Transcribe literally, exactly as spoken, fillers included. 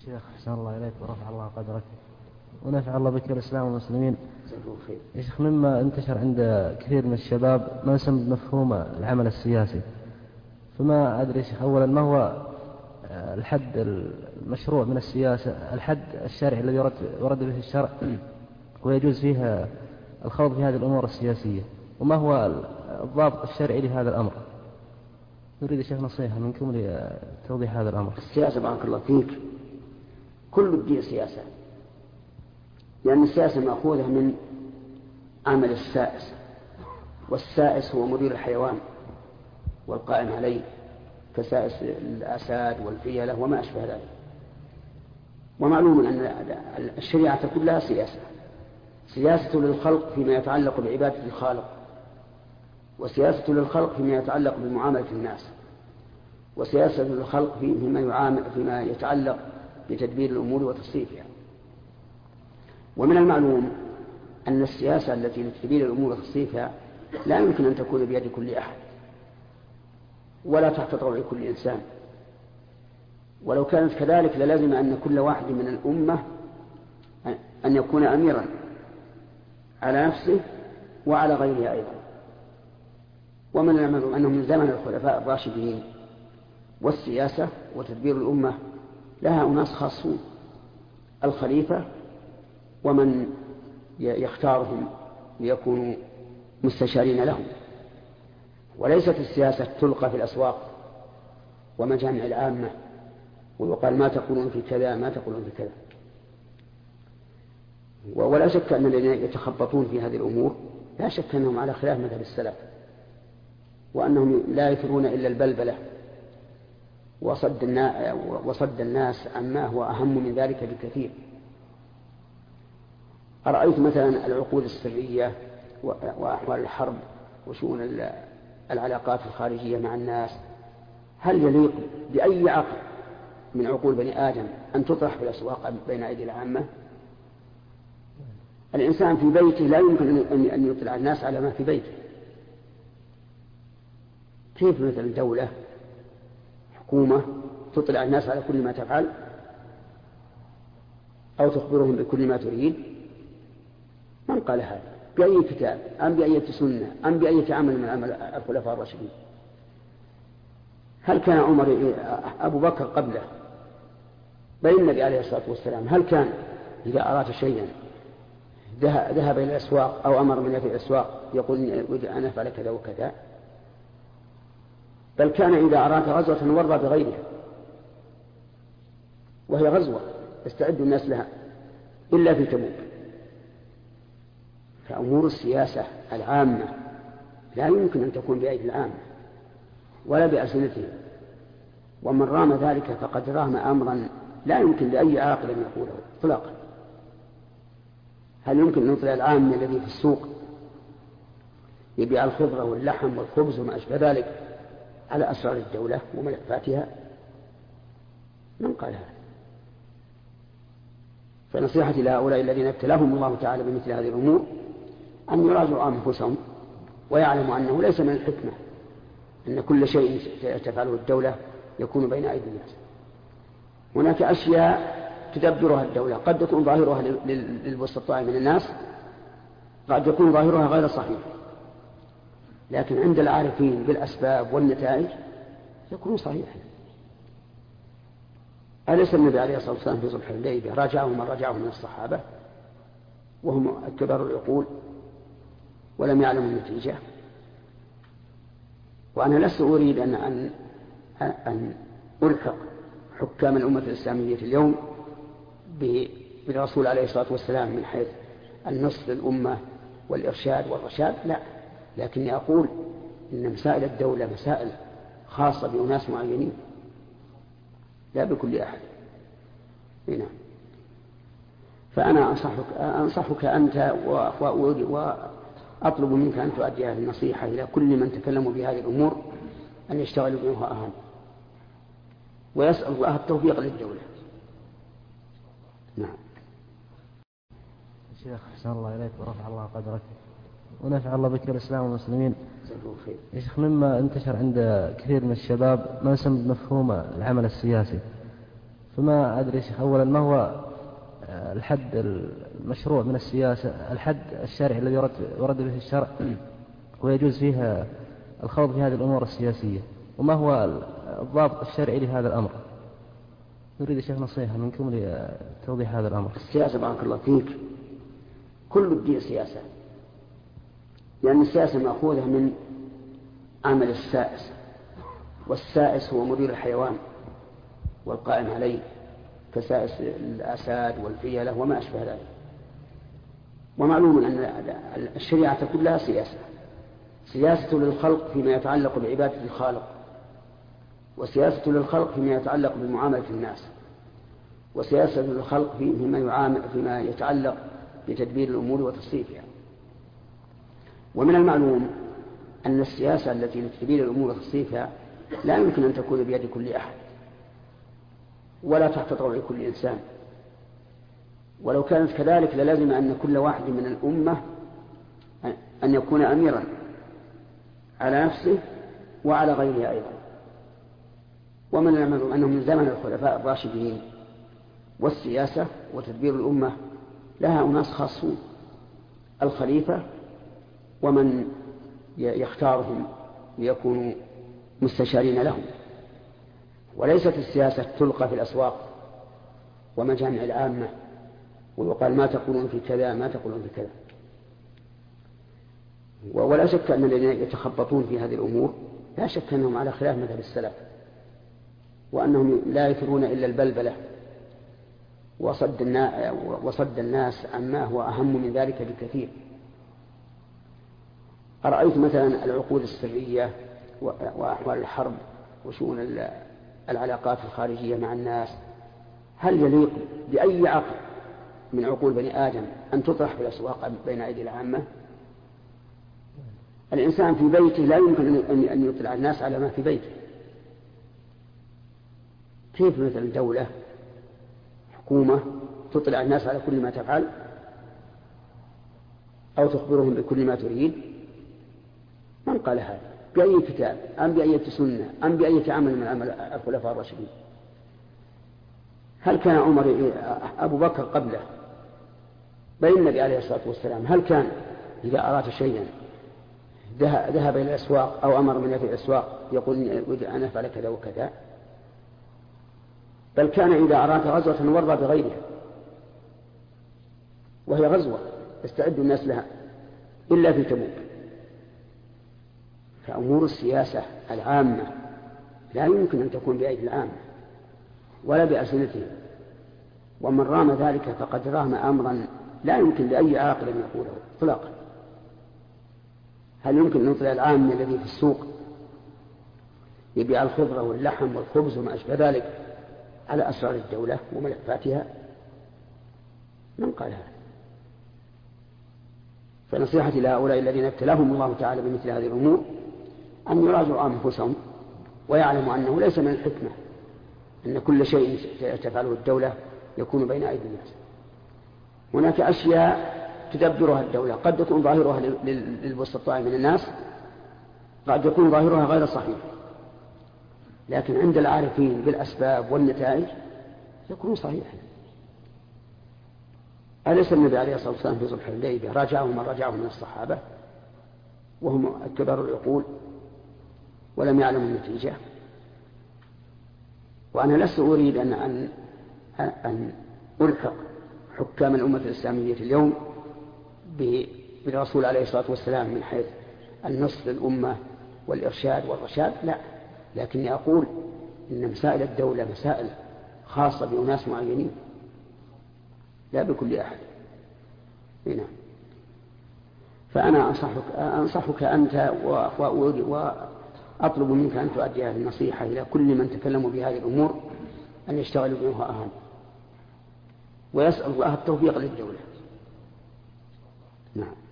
شيخ أحسن الله إليك ورفع الله قدرك ونفع الله بك الإسلام والمسلمين. يا شيخ، مما انتشر عند كثير من الشباب ما يسمى بمفهوم العمل السياسي، فما أدري شيخ، أولا ما هو الحد المشروع من السياسة، الحد الشرعي الذي ورد به الشرع ويجوز فيها الخوض في هذه الأمور السياسية، وما هو الضابط الشرعي لهذا الأمر؟ نريد شيخ نصيحة منكم لتوضيح هذا الأمر. السياسة بارك الله فيك كل الدين سياسة، لأن السياسة مأخوذة من عمل السائس، والسائس هو مدير الحيوان والقائم عليه كسائس الأساد والفيلة وما أشبه ذلك. ومعلوم أن الشريعة كلها سياسة، سياسة للخلق فيما يتعلق بعبادة الخالق، وسياسة للخلق فيما يتعلق بمعاملة الناس، وسياسة للخلق فيما, يعامل فيما يتعلق بتدبير الأمور وتصريفها. ومن المعلوم أن السياسة التي لتدبير الأمور وتصريفها لا يمكن أن تكون بيد كل أحد ولا تحت طوع كل إنسان، ولو كانت كذلك للازم أن كل واحد من الأمة أن يكون أميرا على نفسه وعلى غيره أيضا. ومن المعلوم أنه من زمن الخلفاء الراشدين والسياسة وتدبير الأمة لها أناس خاصون، الخليفة ومن يختارهم ليكونوا مستشارين لهم، وليست السياسة تلقى في الأسواق ومجامع العامة ويقال ما تقولون في كذا ما تقولون في كذا. ولا شك أن الذين يتخبطون في هذه الأمور لا شك أنهم على خلاف مذهب السلف، وأنهم لا يثرون إلا البلبلة وصد الناس, وصد الناس عما هو أهم من ذلك بكثير. أرأيت مثلا العقود السرية وأحوال الحرب وشؤون العلاقات الخارجية مع الناس، هل يليق بأي عقل من عقول بني آدم أن تطرح في الأسواق بين أيدي العامة؟ الإنسان في بيته لا يمكن أن يطلع الناس على ما في بيته، كيف مثل دولة حكومة تطلع الناس على كل ما تفعل أو تخبرهم بكل ما تريد؟ من قال هذا؟ بأي كتاب أم بأي سنة أم بأي عمل من عمل الخلفاء الراشدين؟ هل كان عمر أبو بكر قبله بل النبي عليه الصلاة والسلام هل كان إذا أراد شيئا ذهب إلى الأسواق أو أمر من في الأسواق يقول أنا أفعل كذا وكذا؟ بل كان إذا أراد غزوة ورى بغيرها، وهي غزوة يستعد الناس لها إلا في تبوك. فأمور السياسة العامة لا يمكن أن تكون بأيدي العامة ولا بألسنتهم، ومن رام ذلك فقد رام أمرا لا يمكن لأي عاقل أن يقوله إطلاقا. هل يمكن أن نطلع العام الذي في السوق يبيع الخضرة واللحم والخبز وما أشبه ذلك على أسرار الدولة وملفاتها؟ من قال هذا؟ فنصيحتي لهؤلاء الذين ابتلاهم الله تعالى بمثل هذه الأمور أن يراجعوا أنفسهم ويعلموا أنه ليس من الحكمة أن كل شيء تفعله الدولة يكون بين أيدي الناس. هناك أشياء تدبرها الدولة قد يكون ظاهرها للبسطاء من الناس، قد يكون ظاهرها غير صحيح، لكن عند العارفين بالأسباب والنتائج يكون صحيحا. أليس النبي عليه الصلاة والسلام في صلح الحديبية راجعه من راجعه من الصحابة وهم كبار العقول ولم يعلموا النتيجة؟ وأنا لست أريد أن, أن, أن ألحق حكام الأمة الإسلامية اليوم بالرسول عليه الصلاة والسلام من حيث النصر للأمة والإرشاد والرشاد، لا، لكني أقول إن مسائل الدولة مسائل خاصة بأناس معينين لا بكل أحد. هنا فأنا أنصحك, أنصحك أنت وأطلب منك أن تؤدي هذه النصيحة إلى كل من تكلموا بهذه الأمور أن يشتغلوا بها أهم، ويسأل الله التوفيق للدولة. نعم. شيخ أحسن الله إليك ورفع الله قدرك ونفع الله بك الإسلام والمسلمين. يا شيخ، مما انتشر عند كثير من الشباب ما يسمى بمفهوم العمل السياسي، فما أدري شيخ، أولا ما هو الحد المشروع من السياسة، الحد الشرعي الذي ورد به الشرع ويجوز فيها الخوض في هذه الأمور السياسية، وما هو الضابط الشرعي لهذا الأمر؟ نريد شيخ نصيحة منكم لتوضيح هذا الأمر. السياسة بارك الله فيك كل الدين سياسة، لأن السياسة مأخوذة من عمل السائس، والسائس هو مدير الحيوان والقائم عليه كسائس الأساد والفيلة وما أشبه ذلك. ومعلوم أن الشريعة كلها سياسة، سياسة للخلق فيما يتعلق بعبادة الخالق، وسياسة للخلق فيما يتعلق بمعاملة الناس، وسياسة للخلق فيما يعامل فيما يتعلق بتدبير الأمور وتصريفها. ومن المعلوم أن السياسة التي لتدبير الأمور وتصريفها لا يمكن أن تكون بيد كل أحد ولا تحت طوع كل إنسان، ولو كانت كذلك للازم أن كل واحد من الأمة أن يكون أميرا على نفسه وعلى غيره أيضا. ومن المعلوم أنه من زمن الخلفاء الراشدين والسياسة وتدبير الأمة لها أناس خاصون، الخليفة ومن يختارهم ليكونوا مستشارين لهم، وليست السياسة تلقى في الأسواق ومجامع العامة ويقال ما تقولون في كذا ما تقولون في كذا. ولا شك أن الذين يتخبطون في هذه الأمور لا شك أنهم على خلاف مذهب السلف، وأنهم لا يثرون إلا البلبلة وصد الناس, وصد الناس عما هو أهم من ذلك بكثير. أرأيت مثلا العقود السرية وأحوال الحرب وشؤون العلاقات الخارجية مع الناس، هل يليق بأي عقل من عقول بني آدم أن تطرح في الأسواق بين أيدي العامة؟ الإنسان في بيته لا يمكن أن يطلع الناس على ما في بيته، كيف مثلا دولة حكومة تطلع الناس على كل ما تفعل أو تخبرهم بكل ما تريد؟ من قال هذا؟ بأي كتاب أم بأي سنة أم بأي عمل من عمل الخلفاء الراشدين؟ هل كان عمر أبو بكر قبله بين النبي عليه الصلاة والسلام هل كان إذا أراد شيئا ذهب إلى الأسواق أو أمر من في الأسواق يقول أريد أن أفعل كذا وكذا؟ بل كان إذا أراد غزوة ورى بغيرها، وهي غزوة يستعد الناس لها إلا في تبوك. فأمور السياسة العامة لا يمكن أن تكون بأيدي العامة ولا بألسنتهم، ومن رام ذلك فقد رام أمرا لا يمكن لأي عاقل أن يقوله إطلاقا. هل يمكن أن يطلع العام الذي في السوق يبيع الخضرة واللحم والخبز وما أشبه ذلك على أسرار الدولة وملفاتها؟ من قال هذا؟ فنصيحتي لهؤلاء الذين ابتلاهم الله تعالى بمثل هذه الأمور أن يراجعوا أنفسهم ويعلموا أنه ليس من الحكمة أن كل شيء تفعله الدولة يكون بين أيدي الناس. هناك أشياء تدبرها الدولة قد يكون ظاهرها للبسطاء من الناس، قد يكون ظاهرها غير صحيح، لكن عند العارفين بالأسباب والنتائج يكون صحيحا. أليس النبي عليه الصلاة والسلام في صلح الحديبية راجعهم من راجعهم من الصحابة وهم كبار العقول ولم يعلموا النتيجة؟ وأنا لست أريد أن, أن, أن ألحق حكام الأمة الإسلامية اليوم بالرسول عليه الصلاة والسلام من حيث النصر للأمة والإرشاد والرشاد، لا، لكني أقول إن مسائل الدولة مسائل خاصة بأناس معينين لا بكل أحد. هنا فأنا أنصحك, أنصحك أنت وأطلب منك أن تؤدي هذه النصيحة إلى كل من تكلموا بهذه الأمور أن يشتغلوا بها أهم، ويسأل الله التوفيق للدولة. نعم.